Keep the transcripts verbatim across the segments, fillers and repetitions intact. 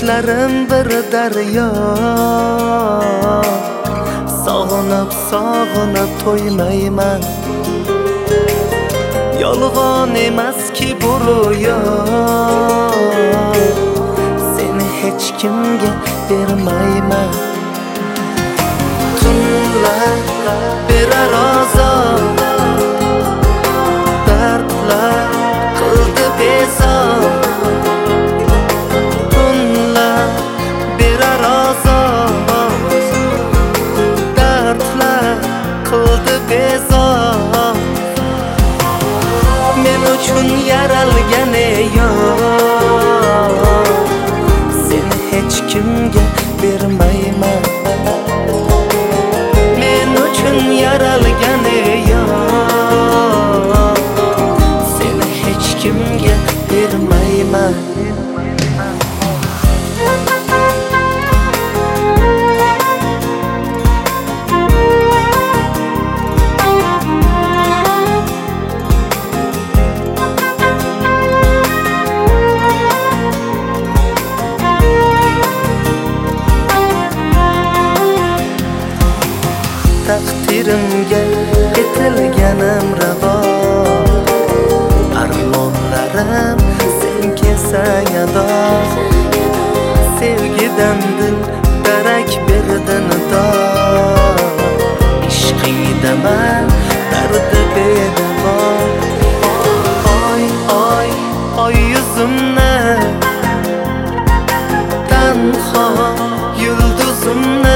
Sochlarim bir daryo, sog'inib sog'inib to'ymayman. Yolg'on emas-ki bu ro'yo, seni hech kimga bermayman. Tunlar berar azob, dardlar qildi bezob. Tunlar berar azob, dardlar qildi bezob. Men uchun yaralgan eyon, seni hech kimga bermayman. Men uchun yaralgan eyon, seni hech kimga bermayman. Taqdirimga etilganim ravo, armonlarim sen kelsang ado. Sevgidan dil darak berdin do, ishqingda man dardi bedavo. Oy oy oy yuzimni, tanho yulduzimni,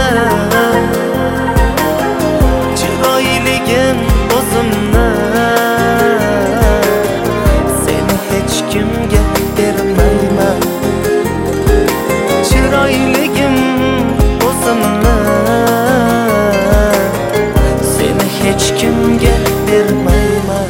o'zimni seni hech kimga bermayman. Chiroyligim o'zimni seni hech kimga bermayman.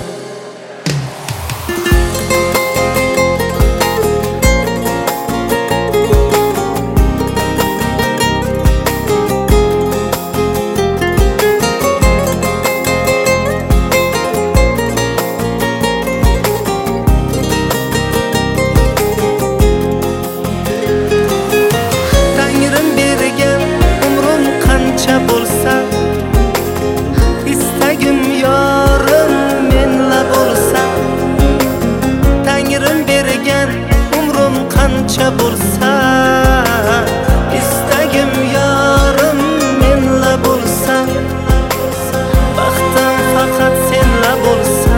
Bo'lsa istagim yorim menla bo'lsa, Tangrim bergan umrim qancha bo'lsa, istagim yorim menla bo'lsa, baxtim faqat senla bo'lsa,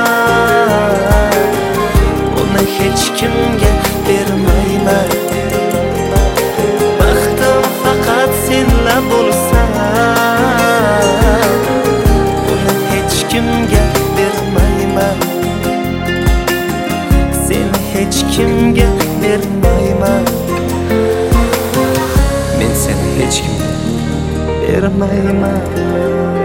uni hech kimga bermayman. Baxtim faqat senla bo'lsa, uni hech kimga bermayman. Seni hech kimga bermayman. Men seni hech kimga bermayman.